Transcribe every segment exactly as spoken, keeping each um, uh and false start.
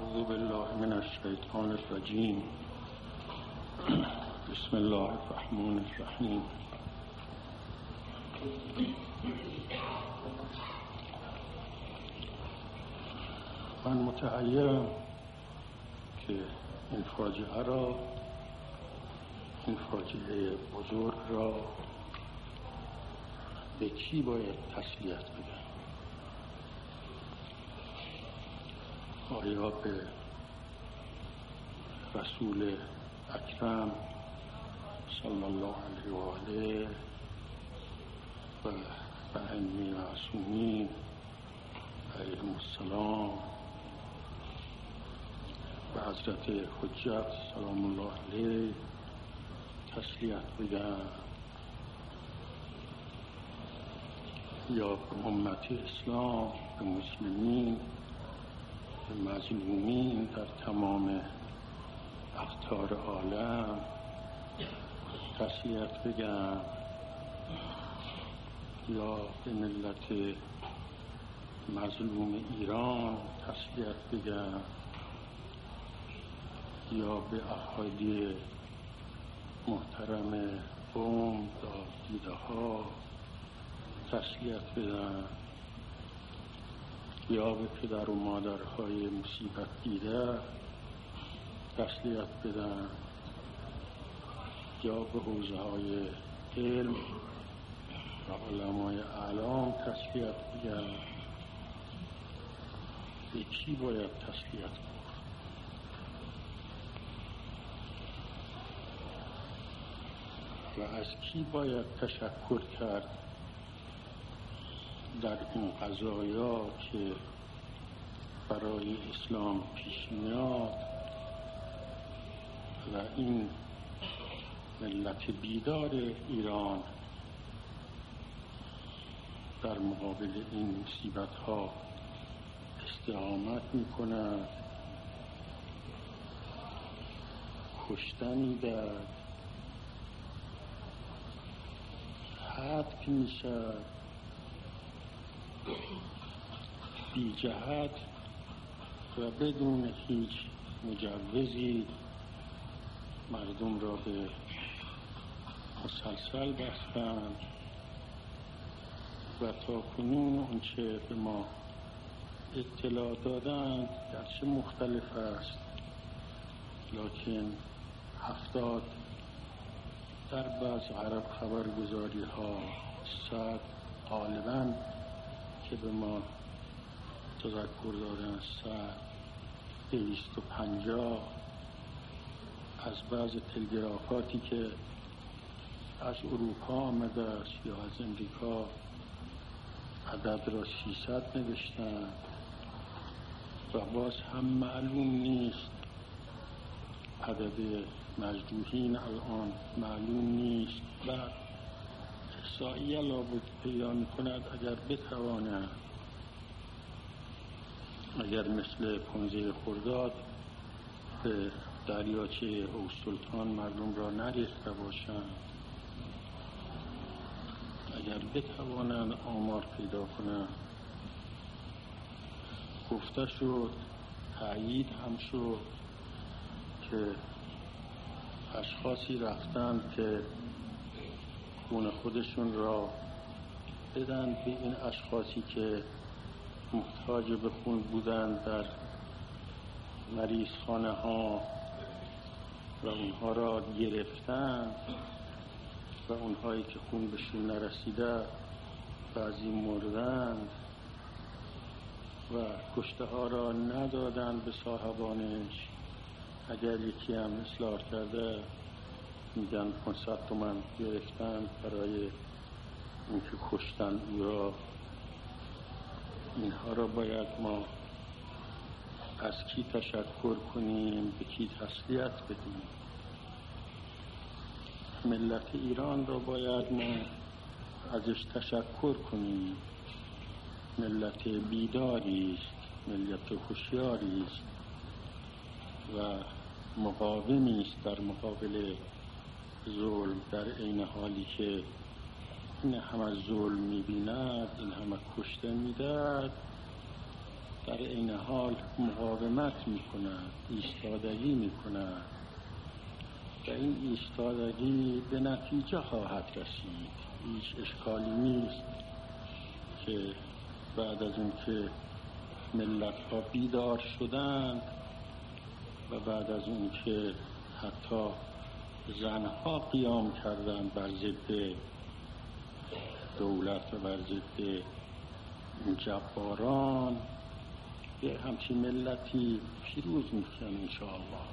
اعوذ بالله من الشیطان الرجیم. بسم الله الرحمن الرحیم. من متحیرم که این فاجعه را این فاجعه بزرگ را به کی باید تسلیت بگم؟ آیا به رسول اکرم صلی الله علیه و آله و به ائمه معصومین علیهم السلام و حضرت حجت سلام الله علیه تسلیت بگم، یا به امت اسلام، به مسلمین، به مظلومین در تمام اقطار عالم تسلیت بگم، یا به ملت مظلوم ایران تسلیت بگم، یا به اهالی محترم قم دیده ها تسلیت بدم، یا به پدر و مادرهای مصیبت دیده تسلیت بدم، یا به حوزه های علم و علمای اعلام تسلیت بگم. به کی باید تسلیت بگم؟ و از کی باید تشکر کرد در این قضایا که برای اسلام پیش میاد و این ملت بیدار ایران در مقابل این مصیبت ها استقامت می کند، کشتنی در حد می شد، بی جهت و بدون هیچ مجوزی مردم را به مسلسل بستند و تا کنون اونچه به ما اطلاع دادند گرچه مختلف است، لکن هفتاد در بعض عرب خبرگزاری ها صد غالباً که به ما تذکر دادن صد دویست و پنجاه از بعض تلگرافاتی که از اروپا آمده است یا از امریکا عدد را سیصد نوشتند و باز هم معلوم نیست عدد مجروحین الان معلوم نیست و احصائیه لابد پیدا می کند اگر بتواند، اگر مثل پانزده خرداد به دریاچه اوسلطان مردم را نریخته باشند، اگر بتوانند آمار پیدا کنند. گفته شد، تأیید هم شد که اشخاصی رفتند که خون خودشون را بدن به این اشخاصی که محتاج به خون بودند در مریض خانه ها و اونها را گرفتند و اونهایی که خون بهشون نرسیده بعضی مردند و کشته ها را ندادند به صاحبانش. اگر یکی هم اصرار کرده میگن پانصد تومن گرفتند برای اینکه کشتن او را. اینها را باید ما از کی تشکر کنیم، به کی تسلیت بدیم؟ ملت ایران را باید ما ازش تشکر کنیم. ملت بیداری است، ملت هوشیاری است و مقاومی است در مقابل ظلم، در این حالی که این همه ظلم می‌بیند، این همه کشته می‌دهد، در این حال مقاومت میکنند، ایستادگی میکنند و این ایستادگی به نتیجه خواهد رسید. هیچ اشکالی نیست که بعد از اون که ملت ها بیدار شدند و بعد از اون که حتی زنها قیام کردند بر ضد دولت و بر ضد جباران، یه همچین ملتی پیروز میشن انشاءالله.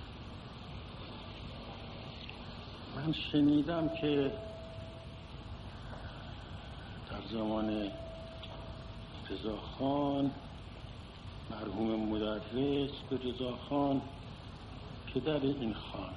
من شنیدم که در زمان رضاخان، مرحوم مدرس به رضاخان پدر این خان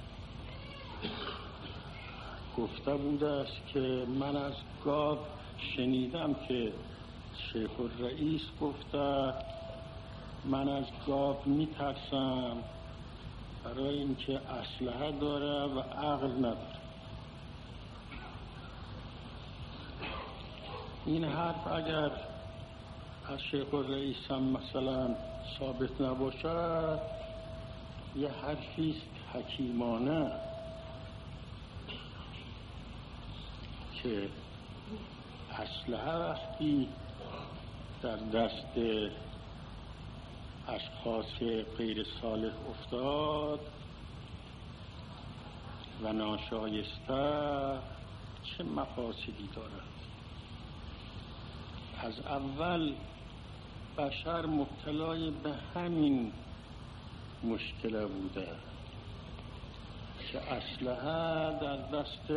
گفته بوده است که من از گاو شنیدم که شیخ الرئیس گفته من از گاو میترسم برای اینکه اسلحه داره و عقل نداره. این حرف اگر از شیخ الرئیس هم مثلا ثابت نباشد، یه حرفیست حکیمانه که اسلحه وقتی در دست اشخاص غیر صالح افتاد و ناشایسته، چه مفاسدی دارد. از اول بشر مبتلای به همین مشکل بوده که اسلحه در دست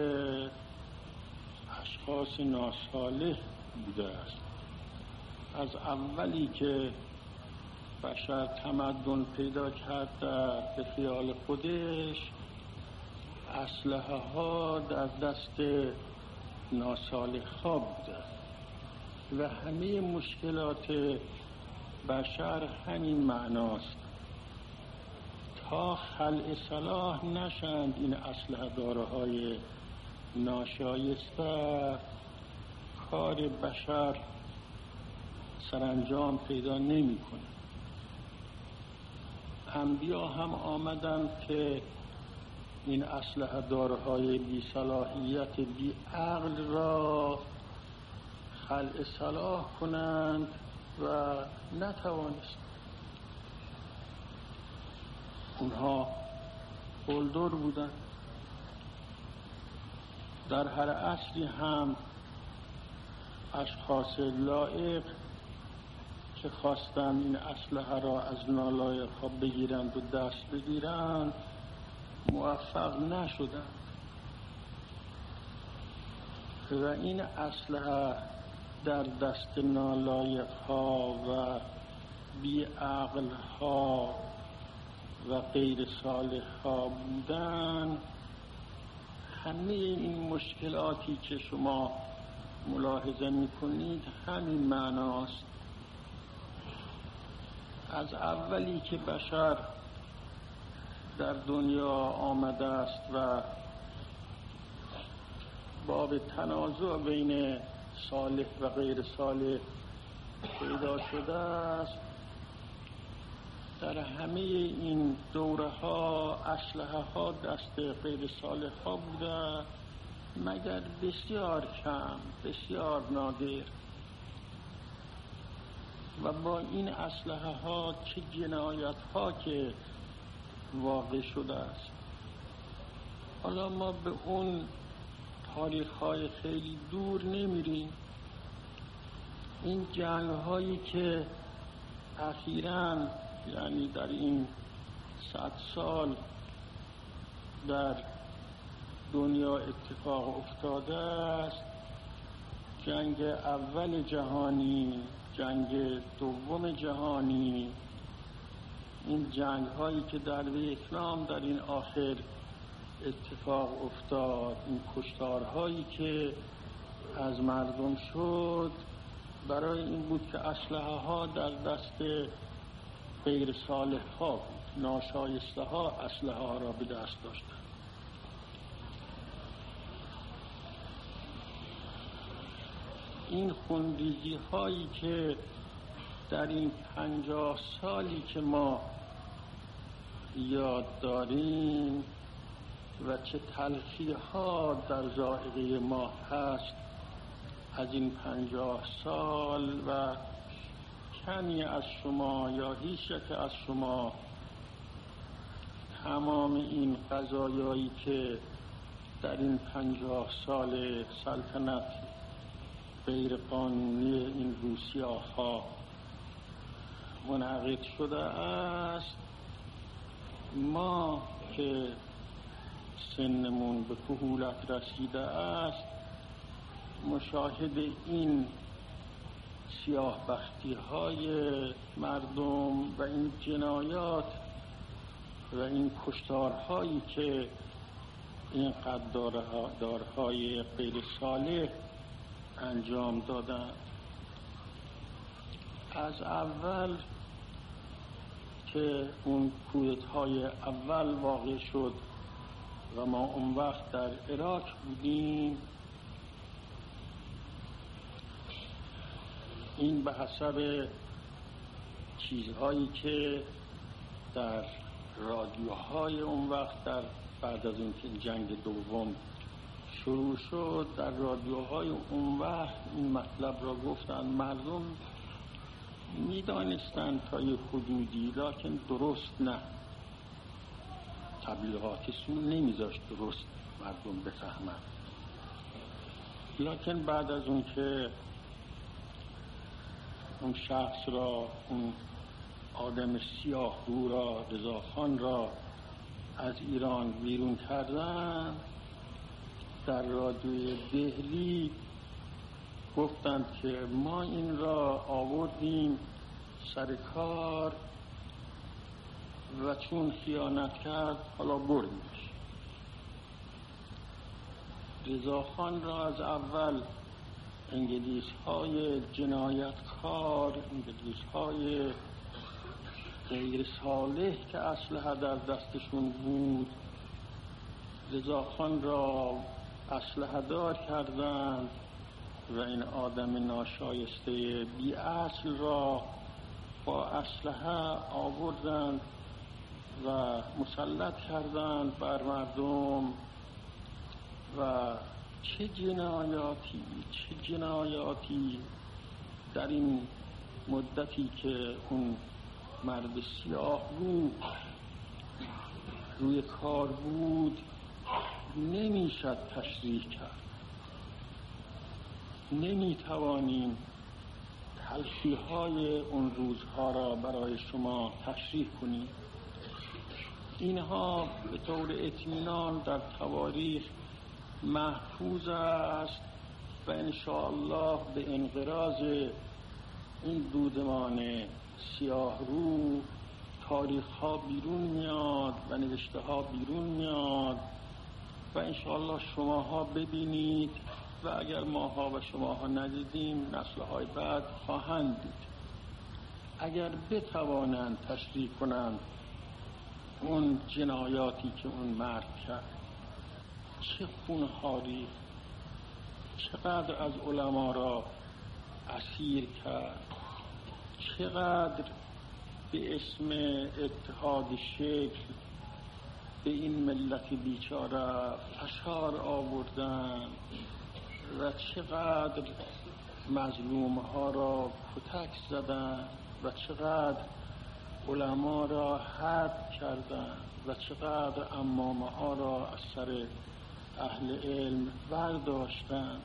اشخاص ناصالح بوده است. از اولی که بشر تمدن پیدا کرده به خیال خودش، اسلحه ها در دست ناصالح ها بوده و همه مشکلات بشر همین معناست. تا خلع صلاح نشند این اسلحه دارهای ناشایسته، کار بشر سرانجام پیدا نمی کنه. انبیا هم آمدند که این اسلحه دارهای بی صلاحیت بی عقل را خلع صلاح کنند و نتوانست. اونها قلدر بودند. در هر عصری هم اشخاص لایق که خواستند این اسلحه را از نالایق ها بگیرند و دست بگیرند موفق نشدند و این اسلحه در دست نالایق ها و بی عقل ها و غیر صالح ها بودن. همه این مشکلاتی که شما ملاحظه میکنید همین معناست. از اولی که بشر در دنیا آمده است و باب تنازع بین صالح و غیر صالح پیدا شده است، در همه این دوره ها اسلحه ها دست غیر صالح ها بوده، مگر بسیار کم، بسیار نادر. و با این اسلحه ها چه جنایت ها که واقع شده است. حالا ما به اون تاریخ های خیلی دور نمیریم. این جنگ هایی که اخیراً یعنی در این صد سال در دنیا اتفاق افتاده است، جنگ اول جهانی، جنگ دوم جهانی، این جنگ هایی که در ویتنام در این آخر اتفاق افتاد، این کشتارهایی که از مردم شد، برای این بود که اسلحه ها در دست غیر صالح ها بود. ناشایسته ها اسلحه ها را به دست داشتند. این خونریزی هایی که در این پنجاه سالی که ما یاد داریم و چه تلخی ها در ذائقه ما هست، از این پنجاه سال و کمی از شما یا هیچ یک از شما تمام این قضایایی که در این پنجاه سال سلطنت غیر قانونی این روسیاها منعقد شده است، ما که سنمون به کهولت رسیده است مشاهد این سیاه بختی های مردم و این جنایات و این کشتارهایی که این قدردارهای غیر صالح انجام دادند. از اول که اون کودتای اول واقع شد و ما اون وقت در عراق بودیم، این به حسب چیزهایی که در رادیوهای اون وقت در بعد از اینکه جنگ دوم شروع شد، در رادیوهای اون وقت این مطلب را گفتند. مردم میدانستند تا یه حدودی، لکن درست نه. تبلیغاتشون نمیذاشت درست مردم بفهمند. لکن بعد از اون که اون شخص را، اون آدم سیاه رو را، رضاخان را از ایران بیرون کردن، در رادیوی دهلی گفتند که ما این را آوردیم سر کار و چون خیانت کرد حالا بردیمش. رضاخان را از اول انگلیس های جنایتکار، انگلیس های غیر صالح که اسلحه در دستشون بود، رضاخان را اسلحه دار کردند و این آدم ناشایسته بی اصل را با اسلحه آوردند و مسلط کردند بر مردم. و چه جنایاتی چه جنایاتی در این مدتی که اون مرد سیاه رو روی کار بود نمیشد تشریح کرد. نمیتوانیم تلخی های اون روزها را برای شما تشریح کنیم. اینها به طور اطمینان در تواریخ محفوظ است و انشاءالله به انقراض این دودمان سیاه رو تاریخ ها بیرون میاد و نوشته ها بیرون میاد و انشاءالله شماها ببینید و اگر ماها و شماها ندیدیم نسل های بعد خواهند دید. اگر بتوانند تشریح کنند اون جنایاتی که اون مرد کرد، چه خونها ریخت، چقدر از علما را اسیر کرد، چقدر به اسم اتحاد شکل به این ملت بیچاره فشار آوردن و چقدر مظلوم ها را کتک زدن و چقدر علما را حد کردن و چقدر عمامه ها را از سر اهل علم برداشتن.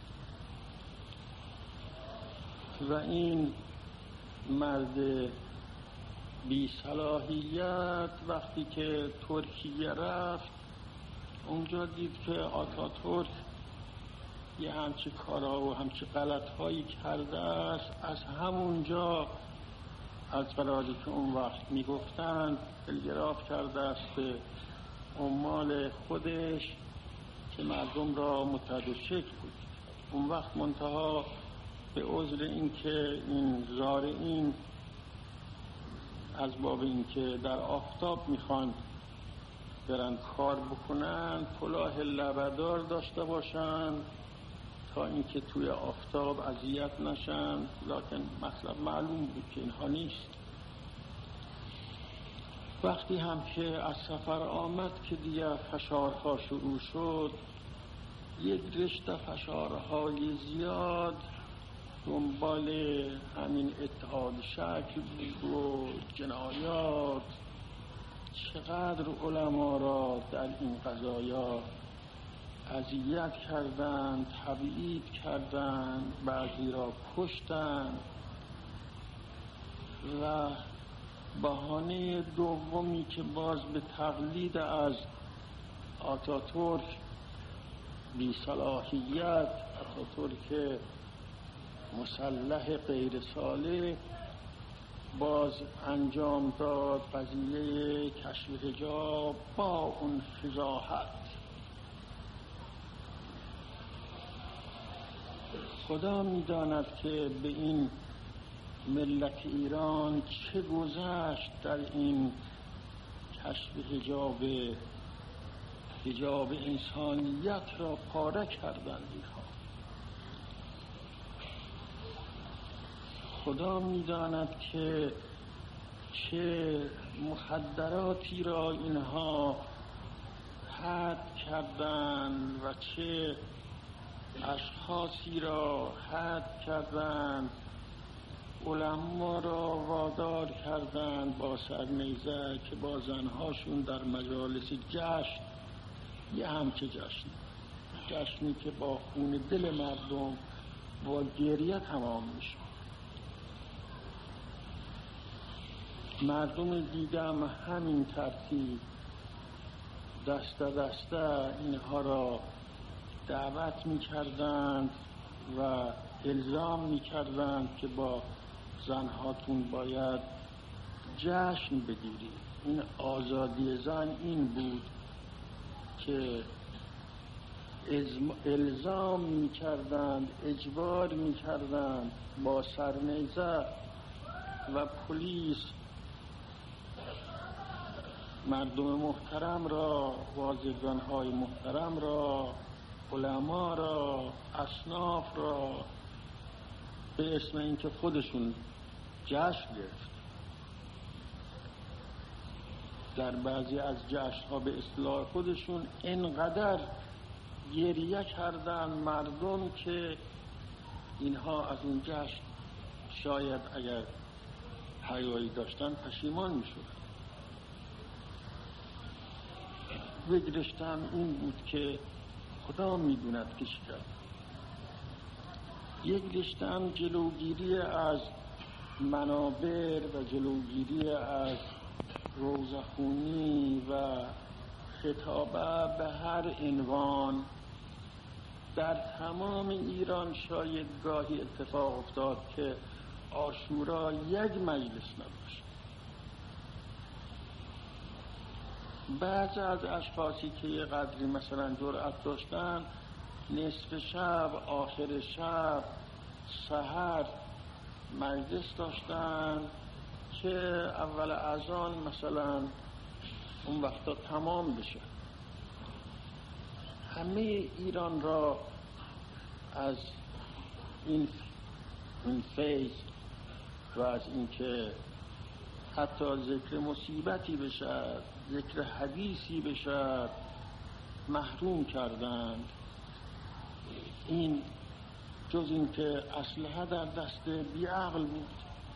و این مرد بی صلاحیت وقتی که ترکیه رفت اونجا دید که آتاتورک یه همچی کارا و همچی غلط هایی کرده است. از همونجا از قراری که اون وقت میگفتند تلگراف کرده است به عمال خودش که مردم را متحد شکل بود. اون وقت منتها به عذر این که این زارعین از باب این که در آفتاب میخوان برن کار بکنن کلاه لبه‌دار داشته باشن تا اینکه توی آفتاب اذیت نشن، لکن مطلب معلوم بود که اینها نیست. وقتی هم که از سفر آمد که دیگه فشارها شروع شد، یک رشته فشارهای زیاد دنبال همین اتحاد شکل بود و جنایات. چقدر علما را در این قضایا اذیت کردند، تبعید کردند، بعضی را کشتند. و بهانه دومی که باز به تقلید از آتاتورک بی صلاحیت، آتاتورک مسلح غیر صالح، باز انجام داد قضیه کشف حجاب با اون فضاحت. خدا می‌داند که به این ملت ایران چه گذشت در این کشف حجاب حجاب انسانیت را پاره کردند اینها. خدا می‌داند که چه مخدراتی را اینها حد کردند و چه اشخاصی را حد کردند، علما را وادار کردند با سرنیزه که با زنهاشون در مجالس جشن، یه همچه جشن جشنی که با خون دل مردم با گریه تمام میشه. مردم دیگه هم همین ترتیب دسته دسته اینها را دعوت میکردند و الزام میکردند که با زنهاتون باید جشن بگیرید. این آزادی زن این بود که الزام میکردند، اجبار میکردند با سرنیزه و پلیس مردم محترم را، واعظانهای محترم را، علما را، اصناف را به اسم اینکه خودشون جشن گرفت. در بعضی از جشن‌ها به اصطلاح خودشون انقدر گریه کردن مردم که اینها از اون جشن شاید اگر حیایی داشتن پشیمان می‌شدن. بگرشتم این بود که خدا میدوند که چی کرد. یک رشتم جلوگیری از منابر و جلوگیری از روزخونی و خطابه به هر عنوان در تمام ایران شاید گاهی اتفاق افتاد که عاشورا یک مجلس نباشد. بعضی از اشخاصی که یه قدری مثلا جرأت داشتن، نصف شب، آخر شب، سحر مجلس داشتن که اول اذان مثلا اون وقتا تمام بشه. همه ایران را از این این فیض و از این که حتی ذکر مصیبتی بشد، ذکر حدیثی بشد محروم کردند. این جز این که اسلحه در دست بیعقل بود.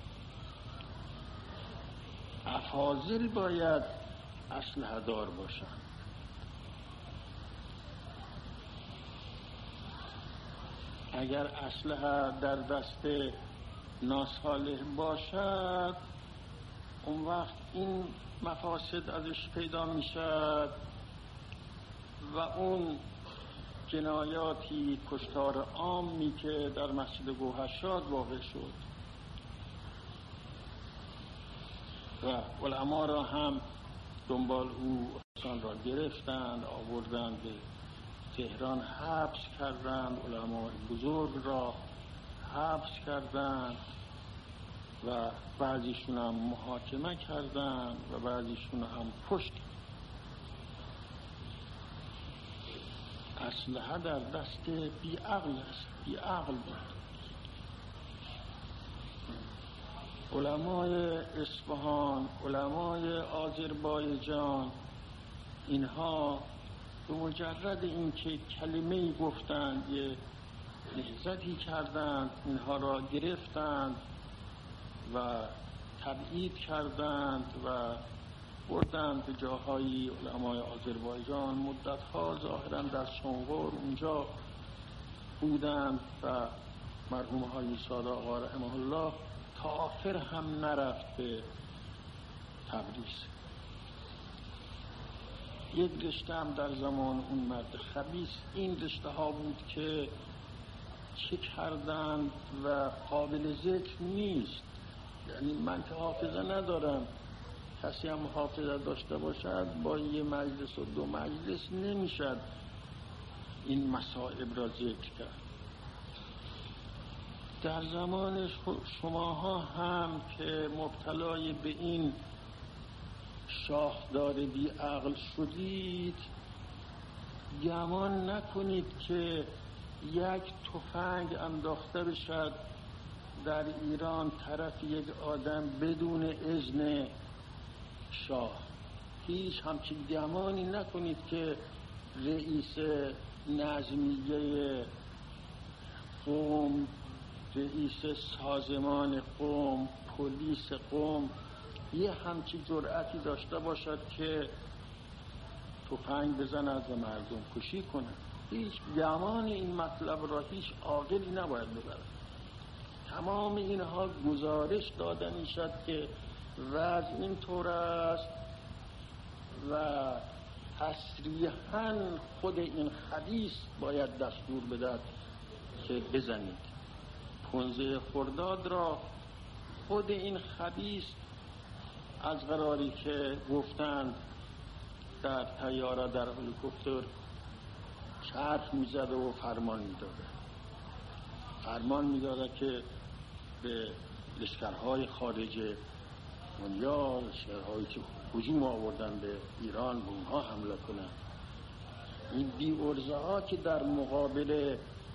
افاضل باید اسلحه دار باشند. اگر اسلحه در دست ناصالح باشد، اون وقت این مفاسد ازش پیدا می شد و اون جنایاتی کشتار عامی که در مسجد گوهرشاد واقع شد و علما را هم دنبال او انسان را گرفتند، آوردند به تهران، حبس کردند، علمای بزرگ را حبس کردند و بعضیشون هم محاکمه کردند و بعضیشون هم کشت. اسلحه در دست بیعقل است، بیعقل بود. علمای اصفهان، علمای آذربایجان، اینها به مجرد اینکه کلمه‌ای گفتند، یه نهضتی کردند، اینها را گرفتند و تبعید کردند و بردند به جاهای. علمای آذربایجان مدتها ظاهراً در شنقر اونجا بودند و مرحوم حاجی صادق آقا رحمه الله تا آخر هم نرفت به تبریز. یک رشته هم در زمان اون مرد خبیث این رشته ها بود که چه کردند و قابل ذکر نیست. یعنی من که حافظه ندارم، کسی هم حافظه داشته باشد با یه مجلس و دو مجلس نمیشد این مصائب را ذکر کرد. در زمان شماها هم که مبتلای به این شاهدار بی عقل شدید، گمان نکنید که یک تفنگ انداخته بشد در ایران طرف یک آدم بدون اذن شاه. هیچ همچین گمانی نکنید که رئیس نظمیه قوم، رئیس سازمان قوم، پلیس قوم یه همچین جرأتی داشته باشد که تفنگ بزند و مردم کشی کند. هیچ گمان این مطلب را هیچ عاقلی نباید ببرد. تمام اینها گزارش داده میشد که وضع این طور است و تصریحاً خود این خبیث باید دستور بدهد که بزنید. پانزده خرداد را خود این خبیث از قراری که گفتند در طیاره در هلیکوپتر چرخ میزده و فرمان میداده فرمان میداده که به لشکرهای خارج دنیا، لشکرهایی که هجوم آوردن به ایران، به اونها حمله کنند. این بی ارزه ها که در مقابل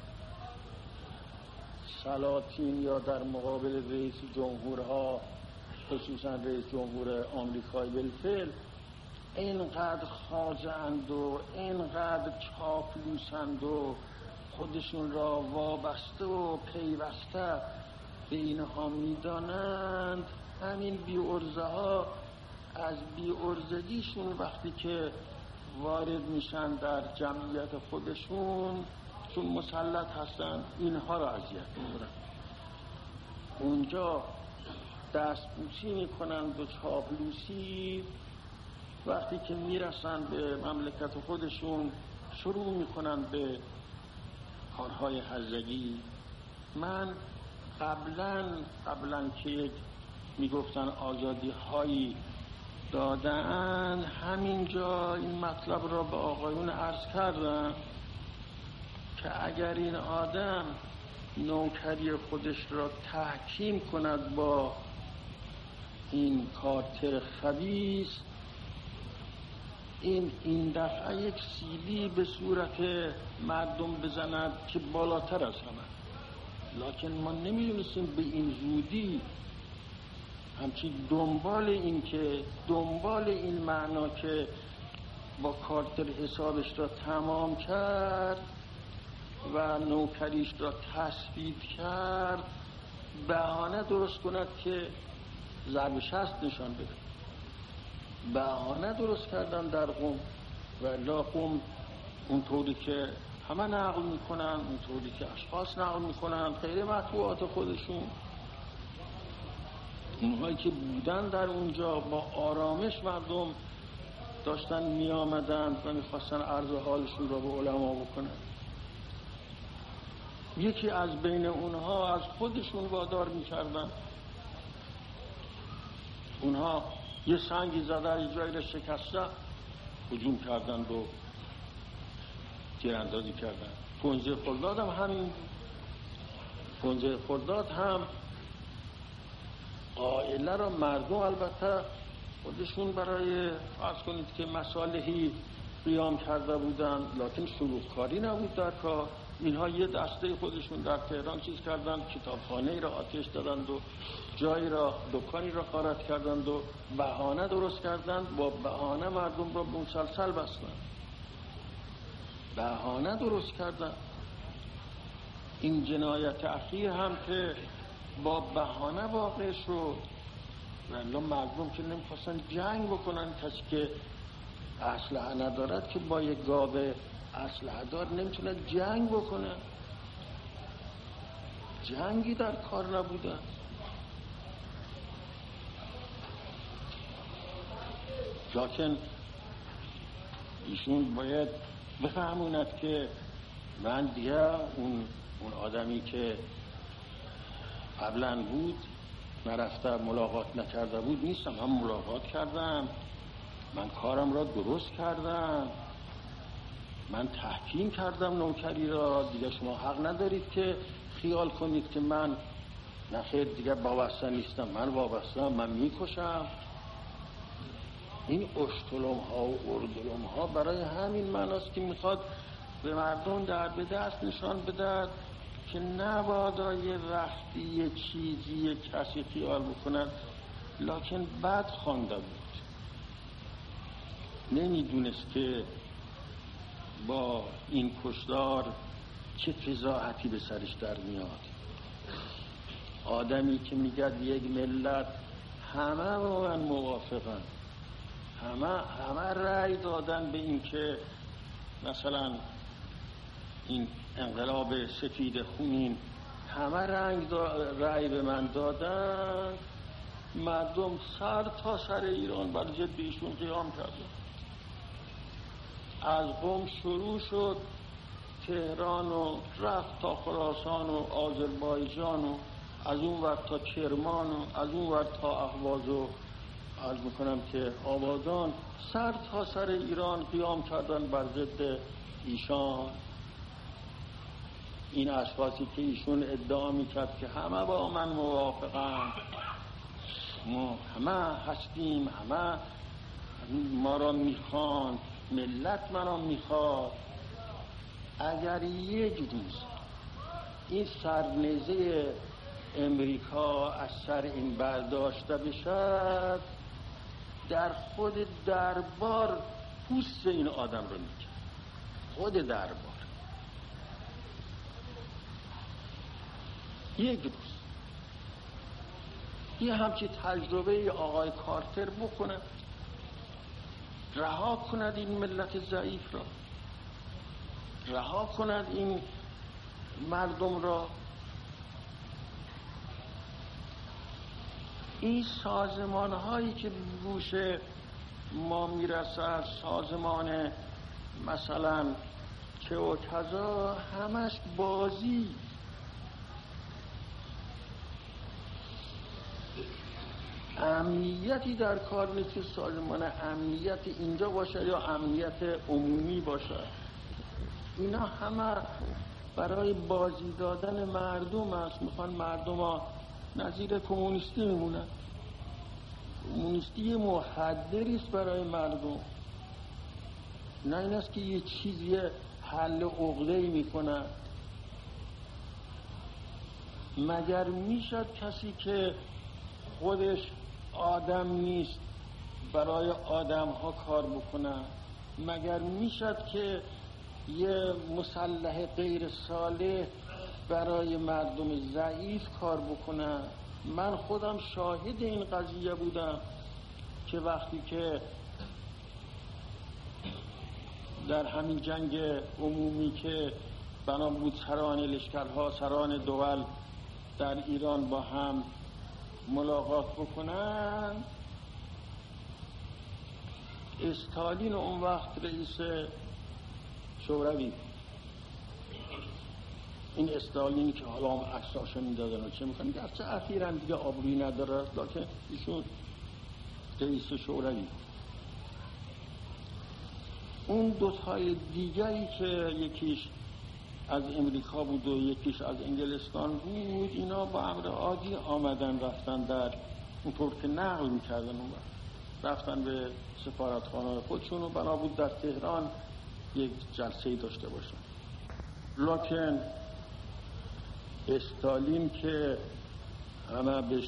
سلاطین یا در مقابل رئیس جمهورها، خصوصا رئیس جمهور آمریکایی بالفعل، اینقدر خاضع‌اند و اینقدر چاپلوسند و خودشون را وابسته و پیوسته به اینها میدانند، همین بی ارزه ها از بی ارزگیشون وقتی که وارد میشن در جمعیت خودشون، چون مسلط هستن، اینها را اذیت میکنن. اونجا دستبوسی میکنند و چاپلوسی. وقتی که میرسن به مملکت خودشون شروع میکنن به کارهای هرزگی. من قبلا قبلا که میگفتن آزادی هایی دادن، همینجا این مطلب را به آقایون عرض کردم که اگر این آدم نوکری خودش را تحکیم کند با این کارتر خبیث، این این دفعه یک سیلی به صورت مردم بزند که بالاتر از همه. لکن ما نمیدونستیم به این زودی همچین دنبال این که دنبال این معنا که با کارتر حسابش را تمام کرد و نوکریش را تثبیت کرد، بهانه درست کند که ضرب شست نشان بده. بهانه درست کردن در قم و لا قم اونطوری که همه نقل میکنن، اونطوری که اشخاص نقل میکنن، غیر مطبوعات خودشون، اونهایی که بودن در اونجا با آرامش مردم داشتن می آمدن و میخواستن عرض حالشون را به علما بکنن. یکی از بین اونها از خودشون وادار میکردن. اونها یه سنگی زدن، یه جایی را شکسته، هجوم کردن و تیراندازی کردن. پانزده خرداد هم همین پانزده خرداد هم قائله را مردم البته خودشون برای فرض کنید که مصالحی قیام کرده بودن، لکن شروعکاری نبود در کار. اینها یه دسته خودشون در تهران چیز کردن، کتابخانه را آتش دادند و جایی را، دکانی را غارت کردند و بهانه درست کردند، با بهانه مردم را به مسلسل بستند، بهانه درست کردند. این جنایت اخیر هم که با بهانه واقع شد، ولی مردم که نمیخواستن جنگ بکنن، کسی که اسلحه ندارد که با یک گاوه اسلحه دار نمیتونه جنگ بکنه. جنگی در کار نبوده. لکن ایشون باید بفهموند که من دیگه اون اون آدمی که قبلا بود نرفته ملاقات نکرده بود نیستم. من ملاقات کردم، من کارم را درست کردم، من تحکیم کردم نوکری را. دیگه شما حق ندارید که خیال کنید که من نخیر دیگه وابسته نیستم. من وابسته، من میکشم. این اشتلم ها و اردلم ها برای همین معناست که میخواد به مردم در به دست نشان بدهد که نبادا یه وقتی یه چیزی یه کسی خیال بکنن، لکن بد خوانده بود، نمیدونست که با این کشتار چه فضاحتی به سرش در میاد. آدمی که میگه یک ملت همه با من موافقن، همه همه رأی دادن به این که مثلا این انقلاب سفید خونین، همه رنگ رأی به من دادن، مردم سر تا سر ایران بر ضد ایشون قیام کردن. از قم شروع شد، تهران و رفت تا خراسان و آذربایجان و از اون ور تا کرمان و از اون ور تا اهواز و عرض میکنم که آبادان، سر تا سر ایران قیام کردن بر ضد ایشان. این اشخاصی که ایشون ادعا میکرد که همه با من موافقن، ما همه هستیم، همه ما را میخوان، ملت ما را میخواد، اگر یک روز این سرنزه امریکا از سر این برداشته بشد، در خود دربار پوست این آدم رو میکنه. خود دربار یک روز یه همچی تجربه آقای کارتر بکنه، رها کند این ملت ضعیف را، رها کند این مردم را. این سازمان هایی که گوش ما میرسد، سازمان مثلا که و کذا، همش بازی. امنیتی در کار نیست که سازمان امنیت اینجا باشه یا امنیت عمومی باشه. اینا همه برای بازی دادن مردم است. میخوان مردم ها نظیر کمونیستی میمونن. کمونیستی مخدری است برای مردم، نه این است که یه چیزی حل عقده‌ای میکنن. مگر میشد کسی که خودش آدم نیست برای آدم ها کار بکنه؟ مگر میشد که یه مسلح غیر صالح برای مردم ضعیف کار بکنه؟ من خودم شاهد این قضیه بودم که وقتی که در همین جنگ عمومی که بنا بود سران لشکرها، سران دول در ایران با هم ملاقات بکنن، استالین اون وقت رئیس شوروی، این استالینی که حالا هم عکساشو میدادن و چه میکنن، گرچه اخیراً دیگه آبرویی نداره، لکن ایشون رئیس شوروی. اون دوتای دیگری که یکیش از امریکا بود و یکیش از انگلستان بود، اینا با امر عادی آمدن رفتن در اونطور که نقل میکردن اون وقت. رفتن به سفارتخانه خودشون و بنا بود در تهران یک جلسه‌ای داشته باشن. لکن استالین که همه بهش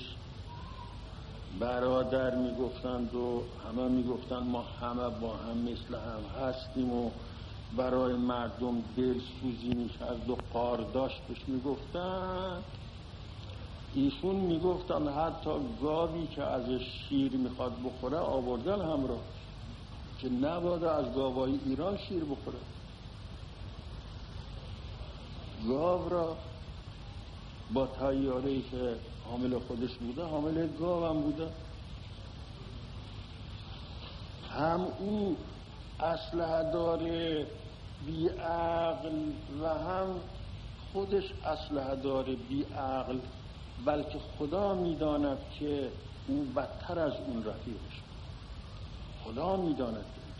برادر میگفتند و همه میگفتند ما همه با هم مثل هم هستیم و برای مردم دلسوزی میکرد و قارداشت بهش میگفتند، ایشون میگفتن حتی گاوی که ازش شیر میخواد بخوره آوردن همراه که نباده از گاوای ایران شیر بخوره. گاو را با طیاره‌ای که حامل خودش بوده حامل گاو هم بوده. هم او اسلحه داره بی عقل و هم خودش اسلحه داره بی عقل، بلکه خدا میداند که او بدتر از اون رفیقش. خدا میداند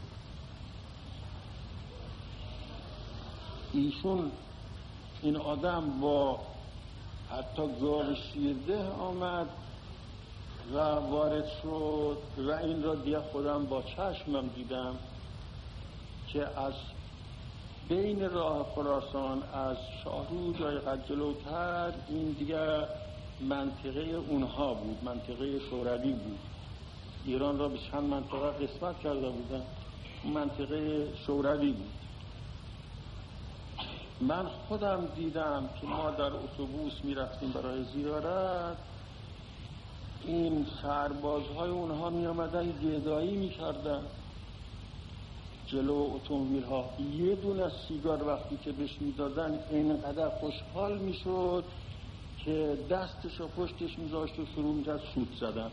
ایشون این آدم با حتی گاو شیرده آمد و وارد شد و این را دیگه خودم با چشمم دیدم که از بین راه خراسان از شاهرو جای قد جلوتر این دیگه منطقه اونها بود، منطقه شوروی بود. ایران را به چند منطقه قسمت کرده بودن، منطقه شوروی بود. من خودم دیدم که ما در اتوبوس میرفتیم برای زیارت، این سربازهای اونها می آمدن گدایی می کردن جلو اتومبیل ها. یه دونه سیگار وقتی که بهش می دادن اینقدر خوشحال می شد که دستش و پشتش می داشت و شروع می کرد سود زدن.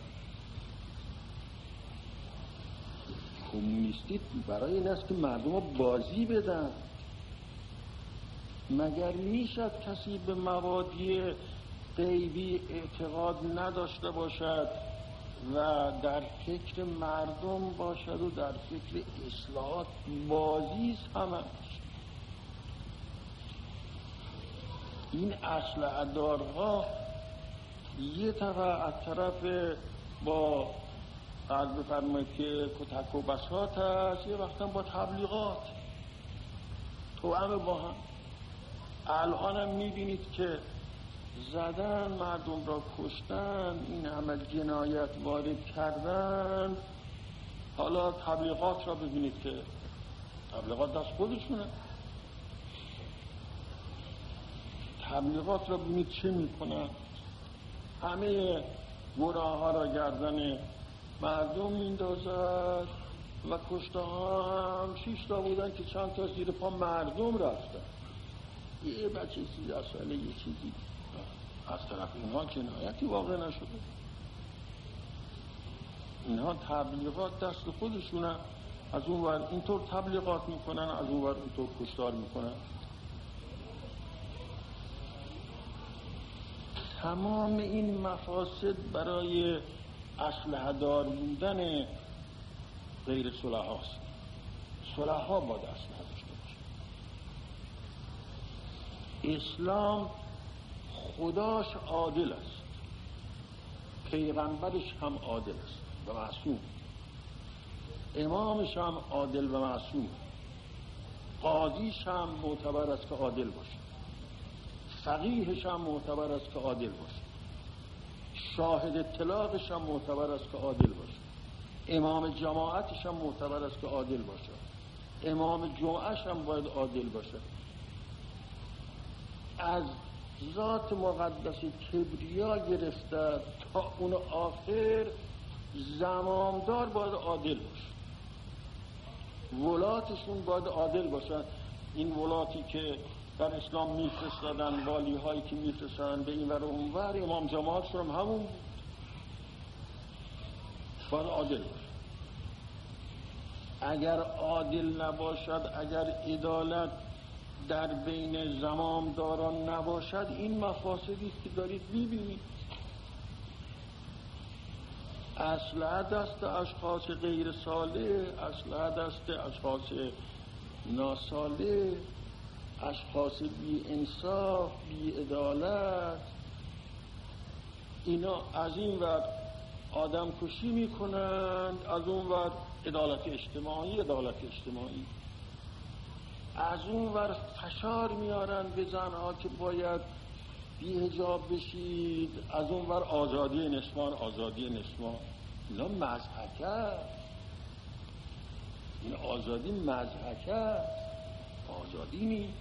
کمونیستی برای این است که مردم ها بازی بدن. مگر میشد کسی به مبادی غیبی اعتقاد نداشته باشد و در فکر مردم باشد و در فکر اصلاحات بازیست همش؟ این اسلحه دارها یه طرف از طرف با عرض بفرمایید که کتک و بساط هست، یه وقتا با تبلیغات تو همه با هم. الان هم میبینید که زدن، مردم را کشتن، این همه جنایت وارد کردن. حالا تبلیغات را ببینید که تبلیغات دست خودشونه. تبلیغات را ببینید چه میکنن. همه گناه ها را گردن مردم میندازد و کشته ها هم شیش تا بودن که چند تا زیر پا مردم رفتن. یه بچه سیزده ساله یه چیزی از طرف اینها جنایتی واقع نشده. اینها تبلیغات دست خودشونه، از اون ور اینطور تبلیغات میکنن، از اون ور اینطور کشتار میکنن. تمام این مفاسد برای اسلحه دار بودن غیر صلحاست. صلحا باید اسلحه داشته باشه. اسلام خداش عادل است، پیغمبرش هم عادل است و معصوم، امامش هم عادل و معصوم، قاضیش هم معتبر است که عادل باشه، فقیهش هم معتبر است که عادل باشه، شاهد اطلاقش هم معتبر است که عادل باشه، امام جماعتش هم معتبر است که عادل باشه، امام جمعهش هم باید عادل باشه. از ذات مقدس کبریا گرفته تا اون آخر زمامدار باید عادل باشه، ولاتشون باید عادل باشن. این ولاتی که در اسلام میفرستادن، والی هایی که میفرستادن به این ور و اون ور، امام جماعتشون هم همون بود، باید عادل باشه. اگر عادل نباشد، اگر عدالت در بین زمامداران نباشد، این مفاسدی که دارید میبینید. اسلحه دست اشخاص غیر صالح، اسلحه دست اشخاص ناصالح، اشخاص بی انصاف، بی عدالت. اینا از این ور آدم کشی میکنند، از اون ور عدالت اجتماعی عدالت اجتماعی، از اون ور فشار میارن به زنها که باید بی‌حجاب بشید، از اون ور آزادی نسوان آزادی نسوان. اینا مضحکه است، این آزادی مضحکه است، آزادی نیست.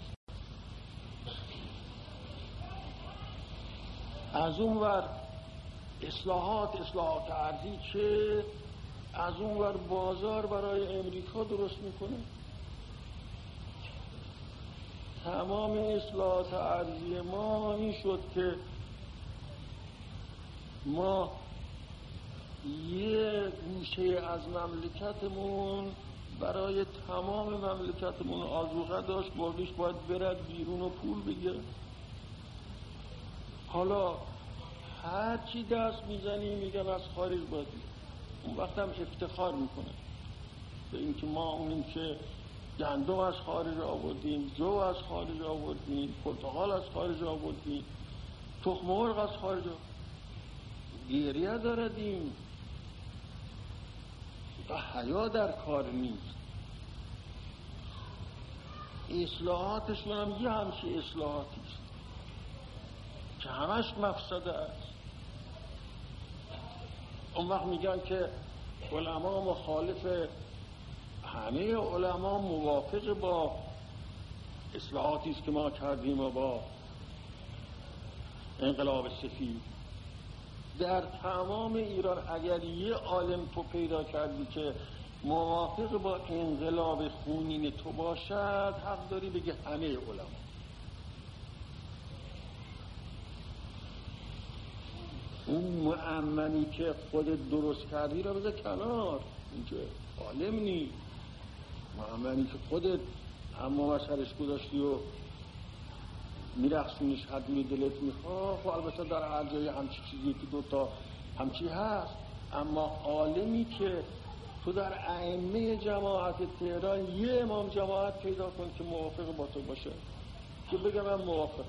از اون ور اصلاحات اصلاحات ارضی که از اون ور بازار برای امریکا درست میکنه. تمام اصلاحات ارضی ما این شد که ما یه گوشه از مملکتمون برای تمام مملکتمون آذوقه داشت، باقیش باید برد بیرون و پول بگیره. حالا هر چی دست میزنی میگن از خارج باید بیاره. اون وقت هم افتخار میکنه به اینکه ما اونیم که گندم از خارج آوردیم، جو از خارج آوردیم، پرتقال از خارج آوردیم، تخم مرغ از خارج آوردیم. گریه داردیم و حیا در کار نیست. اصلاحاتشون هم یه همچی اصلاحاتی است که همش مفسده است. اون وقت میگن که علما مخالف، همه علما موافق با اصلاحاتی است که ما کردیم و با انقلاب سفید. در تمام ایران اگر یه عالم تو پیدا کردی که موافق با انقلاب خونین تو باشد، حق داری بگه همه علما. اون مؤمنی که خودت درست کردی رو بذار کنار، اینجا عالم نی. مؤمنی که خودت اما سرش گذاشتی و میرخصونیش هر جوری دلت میخواه، خب البته در هر جای همچی چیزی که دوتا همچی هست. اما عالمی که تو در ائمه جماعت تهران یه امام جماعت پیدا کن که موافق با تو باشه، که بگم من موافق.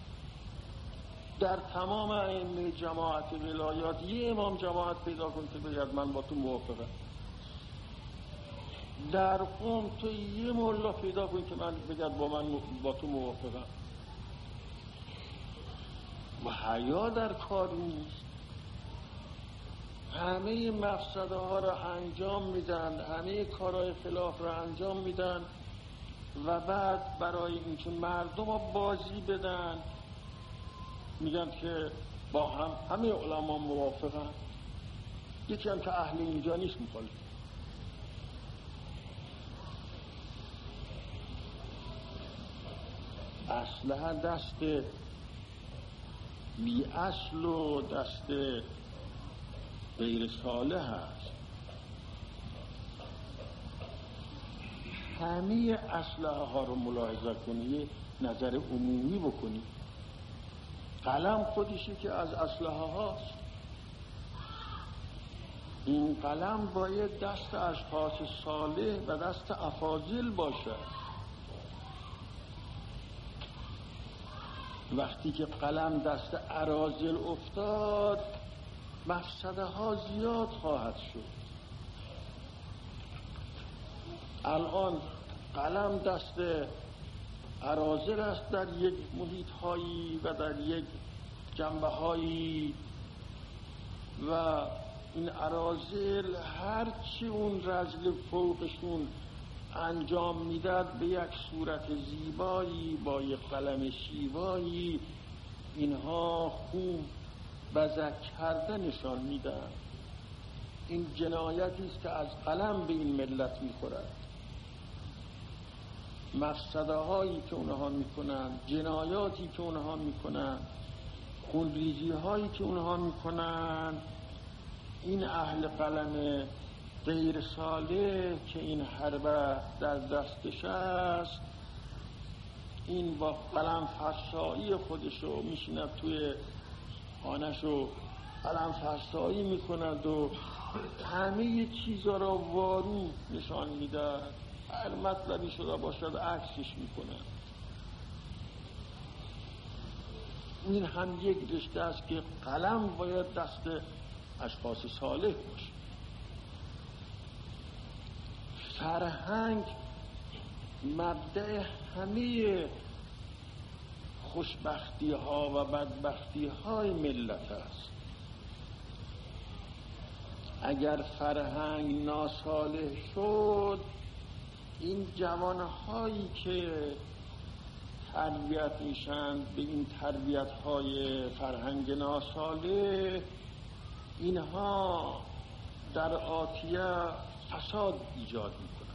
در تمام ائمه جماعت ولایات یه امام جماعت پیدا کن که بگم من با تو موافقم. در قوم تو یه مولا پیدا کن که من بگم با من با تو موافقم. و حیا در کار نیست. همه مفسده ها را انجام میدن، همه کارهای خلاف را انجام میدن و بعد برای اینکه مردم ها بازی بدن میگن که با هم همه علما موافقن. یکی هم که اهل اینجا نیست مخالف. اصلا دست بی اصل و دست غیر صالح هست. همه اسلحه ها رو ملاحظه کنی، یه نظر عمومی بکنی. قلم خودشی که از اسلحه هاست. این قلم باید دست اشخاص صالح و دست افاضل باشه. وقتی که قلم دست اراذل افتاد، مفسده ها زیاد خواهد شد. الان قلم دست اراذل است در یک محیط هایی و در یک جنبه هایی و این اراذل هرچی اون رذل فوقشون انجام میداد به یک صورت زیبایی با یک قلم شیوایی اینها خوب بزک کرده نشان میدن. این جنایتی است که از قلم به این ملت میخورد. مفسده هایی که اونها میکنن، جنایاتی که اونها میکنن، خونریزی هایی که اونها میکنن، این اهل قلم غیر صالح که این حربه در دستش است، این با قلم فرسایی خودشو میشیند توی خانه‌شو قلم فرسایی میکند و همه چیزا را وارو نشان میده. هر مطلبی شده باشد عکسش میکنه. این هم یک رشته است که قلم باید دست اشخاص صالح باشیم. فرهنگ مبدأ همه خوشبختی ها و بدبختی های ملت است. اگر فرهنگ ناصالح شد، این جوانهایی که تربیت میشن به این تربیت های فرهنگ ناصالح، اینها در آتیه فساد ایجاد میکنن.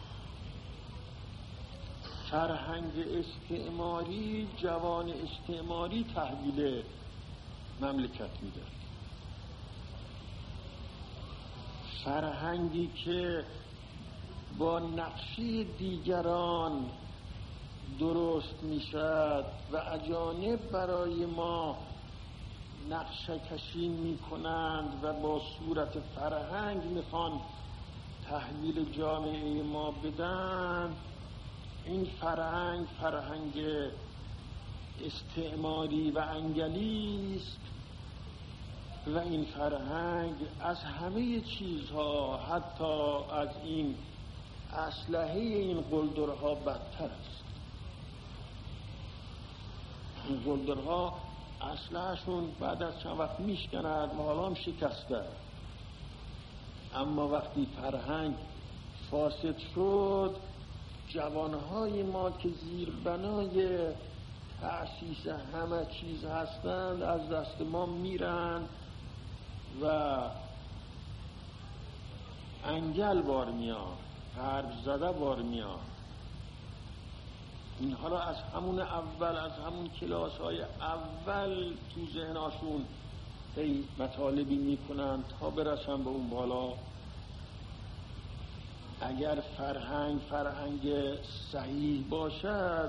فرهنگ استعماری، جوان استعماری تحویل مملکت میده. فرهنگی که با نقشی دیگران درست میشد و اجانب برای ما نقشه کشی میکنند و با صورت فرهنگ میخوان تحویل جامعه ما بدن، این فرهنگ فرهنگ استعماری و انگلی است و این فرهنگ از همه چیزها، حتی از این اسلحه این قلدرها بدتر است. این قلدرها اسلحه‌شون بعد از چند وقت میشکنند و حالا هم شکسته. اما وقتی فرهنگ فاسد شد، جوانهای ما که زیر بنای تأسیس همه چیز هستند از دست ما میرن و انگل بار میان، حرب زده بار میان. اینها را از همون اول، از همون کلاس های اول تو ذهناشون ای مطالبی میکنن تا برسن به اون بالا. اگر فرهنگ فرهنگ صحیح باشد،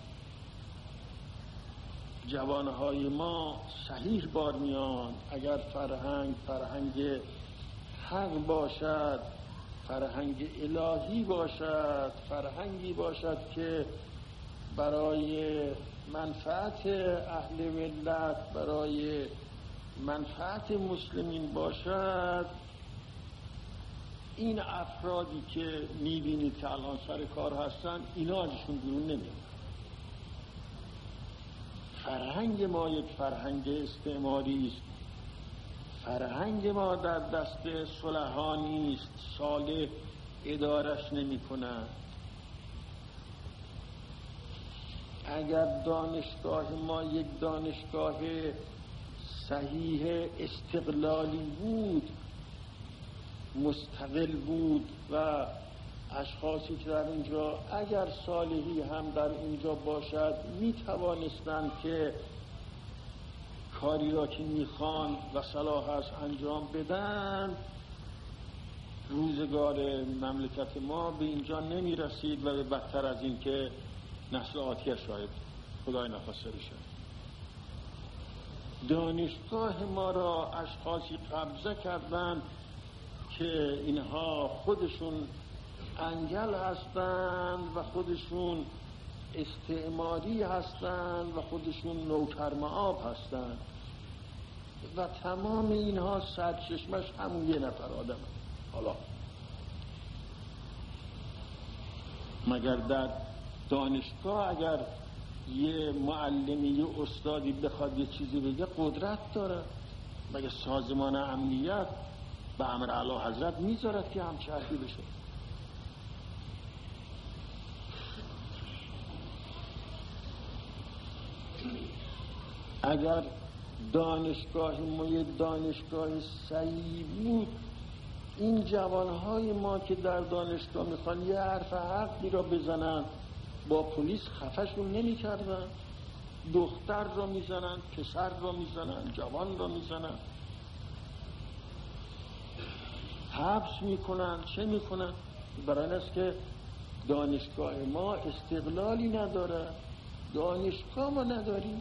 جوانهای ما صحیح بار میان. اگر فرهنگ فرهنگ حق باشد، فرهنگ الهی باشد، فرهنگی باشد که برای منفعت اهل ملت، برای منفعت مسلمین باشد، این افرادی که میبینید که الان سر کار هستن، اینا ازشون بیرون نمیاد. فرهنگ ما یک فرهنگ استعماری است. فرهنگ ما در دست صلحا نیست، صالح ادارش نمی کنند. اگر دانشگاه ما یک دانشگاه صحیح استقلالی بود، مستقل بود و اشخاصی که در اینجا اگر صالحی هم در اینجا باشد می توانستند که کاری را که میخوان و صلاح است انجام بدن، روزگار مملکت ما به اینجا نمی رسید و به بدتر از این که نسل آتیه شاید خدای نخواسته بشه. دانشگاه ما را اشخاصی قبضه کردند که اینها خودشون انگل هستند و خودشون استعماری هستند و خودشون نوکر معاب هستند و تمام اینها سرچشمش همون یه نفر آدم. حالا مگر در دانشگاه اگر یه معلمی، یه استادی بخواد یه چیزی بگه قدرت داره؟ مگر سازمان امنیت به امر اعلی حضرت میذارد که همچه حرفی بشه؟ اگر دانشگاه ما یه دانشگاه صحیح بود، این جوانهای ما که در دانشگاه میخوان یه حرف حقی را بزنن، با پلیس خفشون نمی کردن، دختر را میزنن، پسر را میزنن، جوان را میزنن، حبس میکنن، چه میکنن؟ برای این است که دانشگاه ما استقلالی نداره. دانشگاه ما نداریم.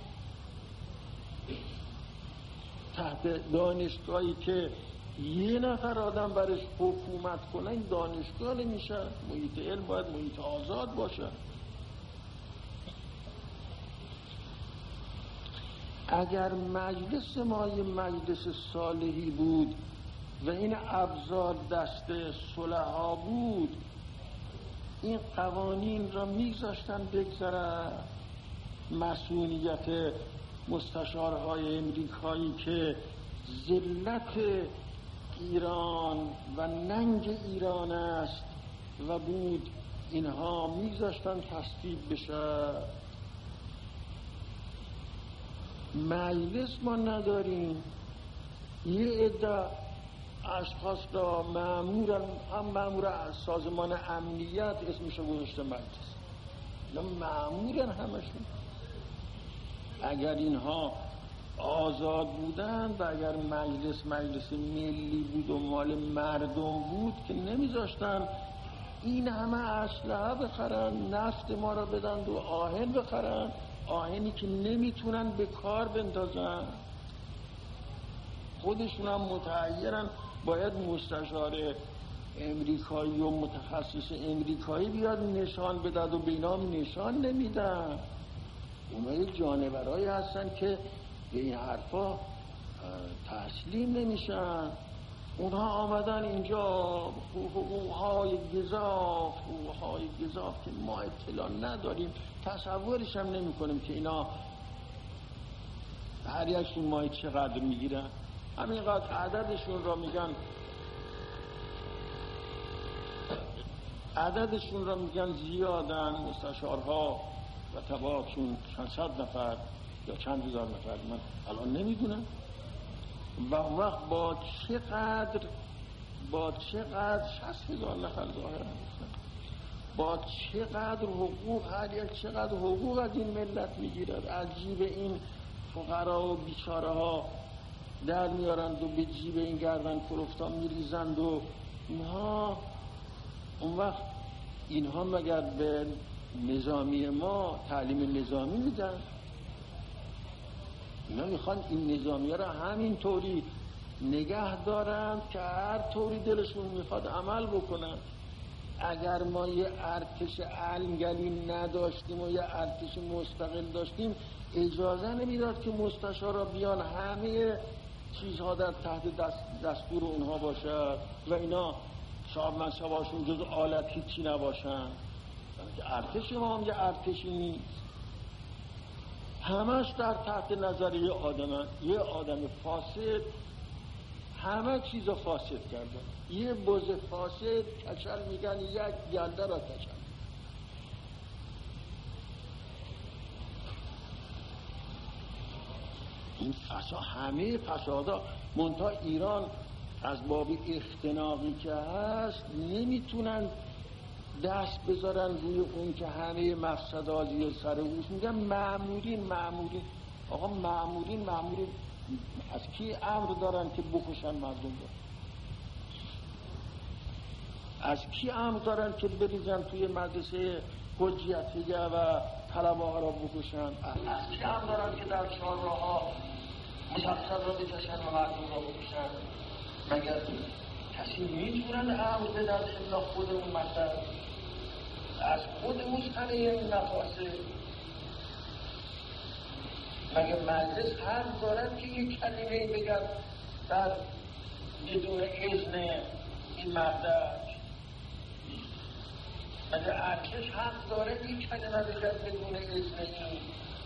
تحت دانشگاهی که یه نفر آدم برش حکومت کنه، این دانشگاه نمیشه. محیط علم باید محیط آزاد باشه. اگر مجلس ما یه مجلس صالحی بود و این ابزار دست صلحا بود، این قوانین را میگذاشتن بگذره. مسئولیت مستشارهای امریکایی که ذلت ایران و ننگ ایران است و بود، اینها میگذاشتن تصویب بشه. مجلس ما نداریم، یه عده اشخاص را مأمورن، هم مأمور سازمان امنیت اسمشو گذاشته مجلس، یا مأمورن همشون. اگر اینها آزاد بودن و اگر مجلس مجلس ملی بود و مال مردم بود که نمیذاشتن این همه اسلحه بخرن، نفت ما را بدن و آهن بخرن، آهنی که نمیتونن به کار بندازن. خودشون هم متحیرن، باید مستشار امریکایی و متخصص امریکایی بیاد نشان بدد و بینام نشان نمیدن. اونها جانورایی هستن که به این حرفا تسلیم نمیشن. اونها آمدن اینجا حقوقهای گزاف حقوقهای گزاف که ما اطلاع نداریم، تصورش هم نمی کنیم که اینا هر یکشون ماهی چقدر میگیرن. همینقدر عددشون را میگن عددشون را میگن زیادن مستشارها و تبعاتشون چند صد نفر یا چند هزار نفر، من الان نمیدونم. و اون وقت با چقدر با چقدر شصت هزار نفر ظاهر هستن، با چقدر حقوق، هر یک چقدر حقوق از این ملت میگیرد، از جیب این فقرا و بیچاره ها در میارند و به جیب این گردن کلفتا میریزند. و اینها اون وقت اینها مگر به نظامی ما تعلیم نظامی میدن؟ اینا میخوان این نظامی را همین طوری نگه دارند که هر طوری دلشون میخواد عمل بکنن. اگر ما یه ارتش علمگلی نداشتیم و یه ارتش مستقل داشتیم، اجازه نمیداد که مستشارا بیان همه چیزها در تحت دست دستور اونها باشد و اینا صاحب منصباشون جز آلت هیچی نباشن. ارتش ما هم یه ارتشی نیست، همش در تحت نظر یه آدم یه آدم فاسد همه چیزا فاسد کردن. یه بز فاسد کچل میگن، یک گنده را کچل. این فساد، همه فسادا منتها ایران از باب اختناقی که هست نمیتونن دست بذارن روی اون که همه مفسدها زیر سر اوش. میگن مأمورین مأمورین آقا مأمورین مأمورین از کی امر دارن که بکشن مردم رو؟ از کی امر دارن که بریزن توی مدرسه حجیتیه و طلبه ها را بکشن؟ از کی امر دارن که در چهارراه ها مسلسل را بکشن و مردم را بکشن؟ مگر کسی میتونن امر بدن الا خود اون مطلب از خود مستقه این نفاسه؟ مگر مجلس حق دارد که یک کلمه بگن در بدون اذن این مردک؟ مگر ارتش حق دارد یک کلمه بگن بدون اذن این؟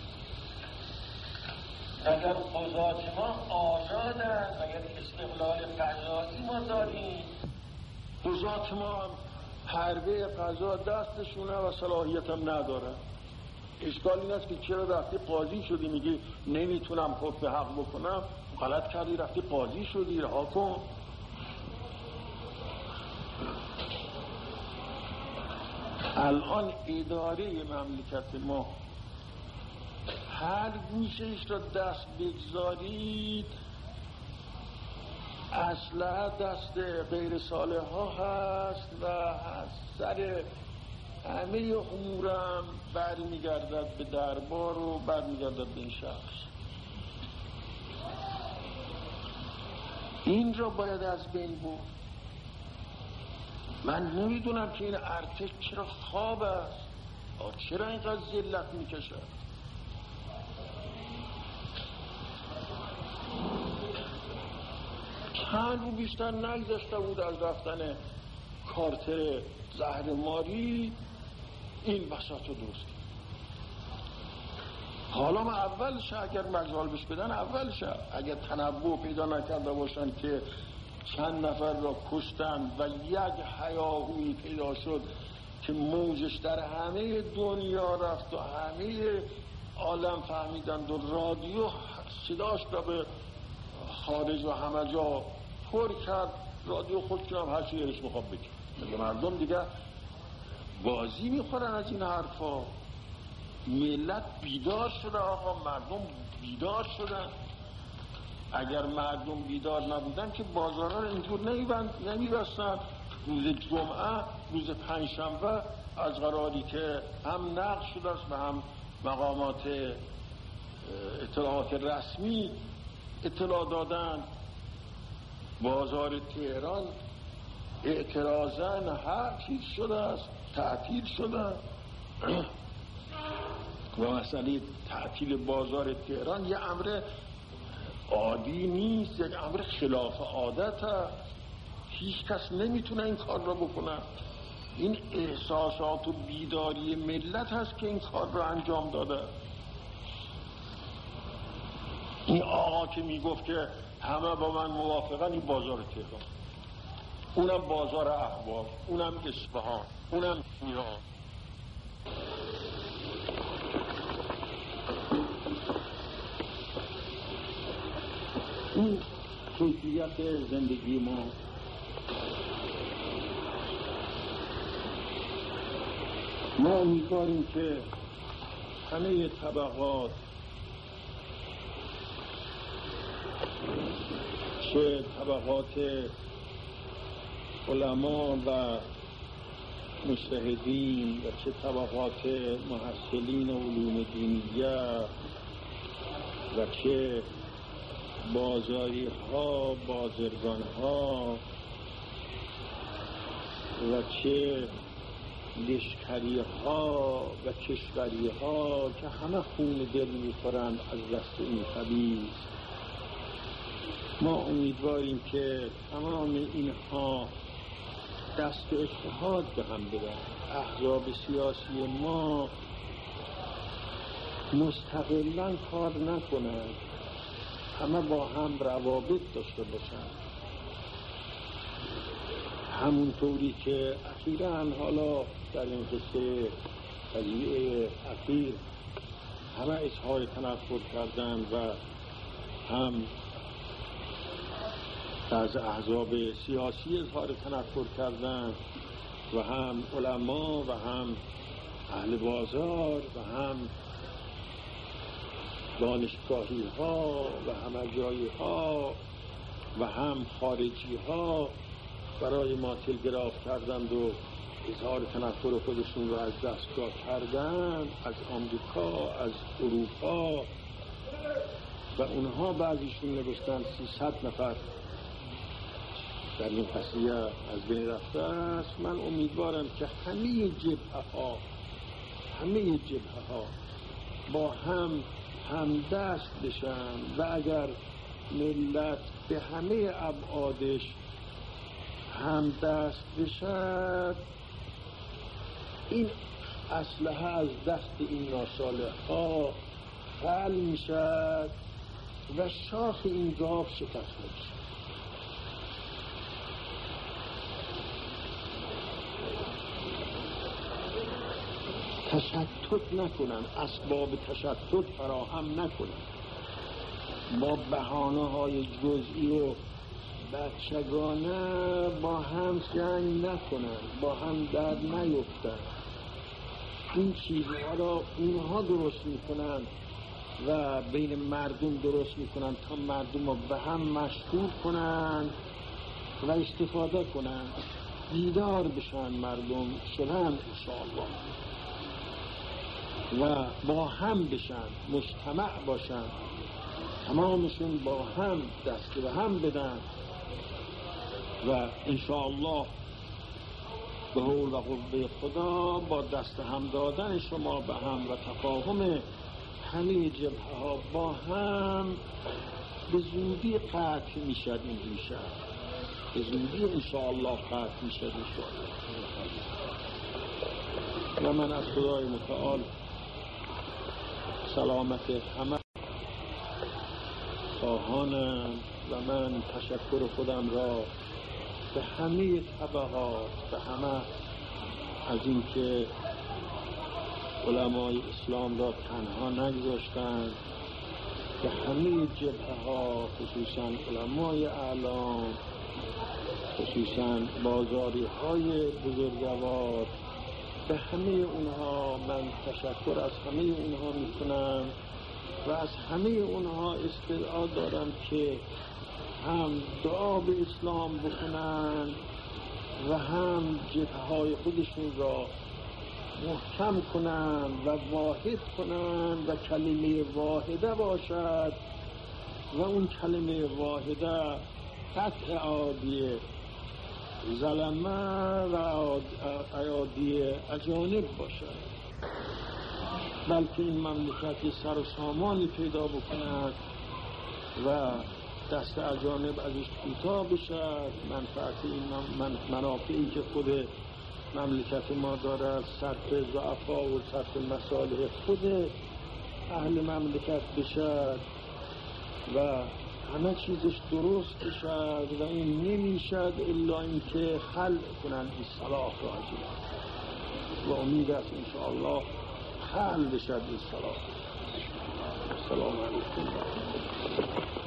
مگر قضات ما آزادن؟ مگر استقلال قضایی ما داریم؟ قضات ما حربه قضا دستشونه و صلاحیت هم ندارن. اشکال این است که چرا رفتی قاضی شدی میگی نمیتونم حکم حق بکنم؟ غلط کردی، رفتی قاضی شدی، رها کن. الان اداره مملکت ما هر گوشش را دست بگذارید اصلا دست غیر صالح ها هست و سر همه امورم برمیگردد به دربار و برمیگردد به این شخص. این را باید از بین برد. من نمیدونم که این ارتش چرا خواب است، چرا اینقدر ذلت میکشد. پنج رو بیشتر نگذشته بود از رفتن کارت زهر ماری این بساط رو درست کرد. حالا ما اولش اگر مجال بش بدن اولش اگر تنوع پیدا نکرده باشن که چند نفر را کشتن و یک هیاهویی پیدا شد که موجش در همه دنیا رفت و همه عالم فهمیدند و رادیو صداش را به خارج و همه جا پر کرد، رادیو خودش هم هر چی دلش میخواد بگه دیگه. مردم دیگه بازی میخورن از این حرفا. ملت بیدار شده آقا، مردم بیدار شدن. اگر مردم بیدار نبودن که بازارها رو اینطور نمیبستن. روز جمعه، روز پنجشنبه از قراری که هم نقد شده است و هم مقامات اطلاعات رسمی اطلاع دادن، بازار تهران اعتراضاً هر چیز شده است، تعطیل شده. و مسئله تعطیل بازار تهران یه امر عادی نیست، یک امر خلاف عادت هست. هیچ کس نمیتونه این کار را بکنه. این احساسات و بیداری ملت هست که این کار را انجام داده. این آقا که میگفت که همه با من موافقن، این بازار تهران، اونم بازار احواز، اونم اصفهان، اونم ایران. این کیفیت زندگی ما. ما امیدواریم که همه طبقات، چه طبقات علما و مجتهدین و چه طبقات محصلین علوم دینیه و چه بازاری ها، بازرگان ها و چه لشکری ها و کشوری ها که همه خون دل می‌خورند از دست این خبیث، ما امیدواریم که تمام اینها دست اتحاد به هم بدن. احزاب سیاسی ما مستقلاً کار نکنند، همه با هم روابط داشته باشند. همونطوری که اخیراً حالا در این قصه قضیه اخیر همه اظهار تنفر کردن و هم از احزاب سیاسی اظهار تنفر کردن و هم علما و هم اهل بازار و هم دانشگاهی ها و همه جایی ها و هم خارجی ها برای ما تلگراف کردند و اظهار تنفر خودشون رو از دستگاه کردن، از آمریکا، از اروپا، و اونها بعضیشون نوشتن سیصد نفر در این قضیه از بین رفته است. من امیدوارم که همه جبهه ها همه جبهه ها با هم همدست بشن و اگر ملت به همه ابعادش همدست بشد، این اسلحه از دست این ناصالح ها خل می شد و شاخ این گاو شکست می شد. تشتت نکنن، اسباب تشتت فراهم نکنن، با بهانه های جزئی و بچگانه با هم جنگ نکنن، با هم در نیفتن. این چیزها را اونها درست میکنن و بین مردم درست میکنن تا مردم را به هم مشغول کنن و استفاده کنن، بیدار بشن مردم شدن انشاءالله و با هم بشن، مجتمع باشن، تمامشون با هم دست به هم بدن و انشاءالله به حول و قوه خدا با دست هم دادن شما به هم و تفاهم همه جبهه ها با هم به زودی قطع میشد این ریشه، به زودی انشاءالله قطع میشد انشاءالله. و من از خدای متعال سلامت همه خواهانم و من تشکر خودم را به همه طبقات، به همه از اینکه علمای اسلام را تنها نگذاشتند، به همه جبهه ها، خصوصا علمای اعلام، خصوصا بازاری های بزرگوار، به همه اونها من تشکر از همه اونها میکنم و از همه اونها استدعا دارم که هم دعا به اسلام بکنن و هم جبهه های خودشون را محکم کنن و واحد کنن و کلمه واحده باشد و اون کلمه واحده قطع عادیه ظلمه و عادی اجانب باشد، بلکه این مملکت سر و سامانی پیدا بکند و دست اجانب ازش کوتاه بشد، منفعت این من منافعی که خود مملکت ما دارد صرف ضعفا و صرف مصالح خود اهل مملکت بشد و همه چیزش درست بشد و این نمیشد الا اینکه خلع کنن این صلاح راجع و امید است انشاءالله خلع بشد این صلاح. السلام علیکم.